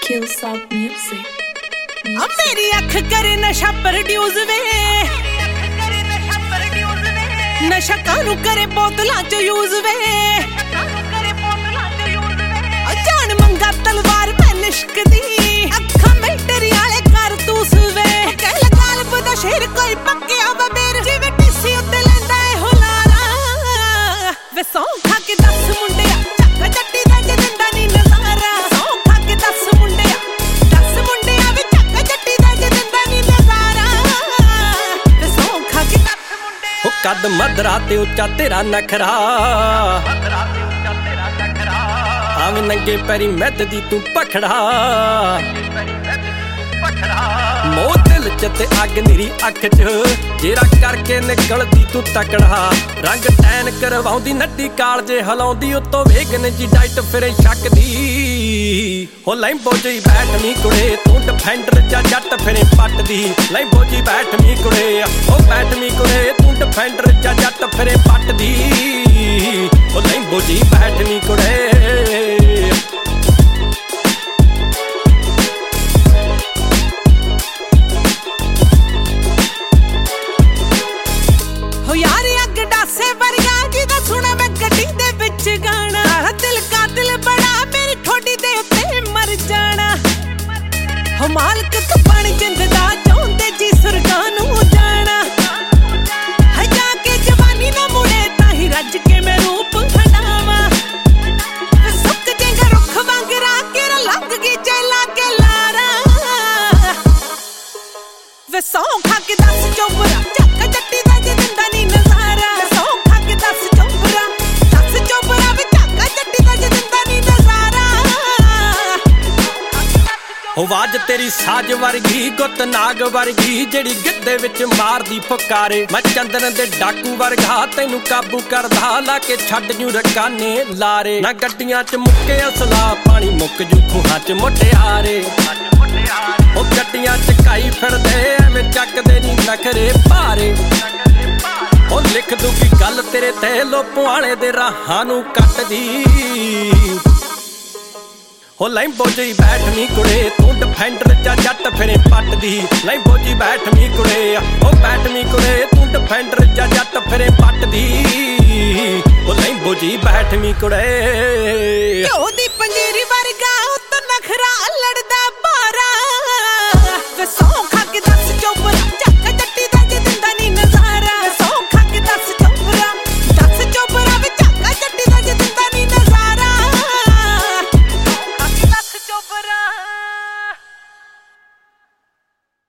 Killsoft Music. मेरी अख करे नशा प्रोड्यूस वे नशा कानू करे बोतलां च यूज वे जान मंगा तलवार मैं लिशकदी अखां मिलटरी वाले कारतूस वे कह गालब दा शेर कोई पक्किया वा मेर जिवें टीसी उत्ते लैंदा ए हुलारा वे सौ खा के 10 मुंडिया झक्का जट्टी दा जे दिंदा नी नज़ारा सौ खा के 10 मुंडिया वे झक्का जट्टी दा जे दिंदा नी नज़ारा वे सौ खा के 10 मुंडिया हो कद मदरा ते उच्चा तेरा नखरा आवें नंगे पैरी मैद दी तू पखड़ा मोह दिल च ते अग निरी अख च जेरा करके निकलदी तू तकड़ा रंग टैन करवाउंदी नड्डी काल जे हलाउंदी उत्तों वेगन जी डाइट फिरे शकदी हो लैंबो जी बैठ नी कुड़े तू डिफेंडर जा जट फिरे पटदी लैंबो जी बैठ नी कुड़े ओ बैठ नी कुड़े तू डिफेंडर जा जट फिरे पटदी हो लैंबो जी बैठ नी कुड़े मालक तू बन जिंदा चाहते जी सुरगां नूं जाना है जाके जवानी ना मुड़े ताही रज के मैं रूप खड़ावा सुक जेगा रुख वांगरा के लग गई चला के लारा वे सौ खा के 10 चोपरा झक्का जट्टी दा जे दिंदा नी नज़ारा सौ खा के 10 चोपरा वे झक्का जट्टी दा जे दिंदा नी नज़ारा आवाज तेरी साज वर्गी गुत नाग वर्गी जेड़ी गिद्धे विच मारदी फुकारे मैं चंदन दे डाकू वर्गा तैनू काबू करदा ला के छड्ड जू रकाने लारे ना गड्डियां च मुक्के असला पानी मुक जू खूहां च मुटियारे ओ गड्डियां च काई फिरदे एवें चकदे नी नखरे भारे ओ लिख दूगी गल तेरे ते लोपुआणे दे राहां नू कटदी हो लैंबो जी बैठ नी कुड़े तू डिफेंडर जा जट फिरे पटदी लैंबो जी बैठ नी कुड़े ओ बैठ नी कुड़े तू डिफेंडर जा जट फिरे पटदी हो लैंबो जी बैठ नी कुड़े।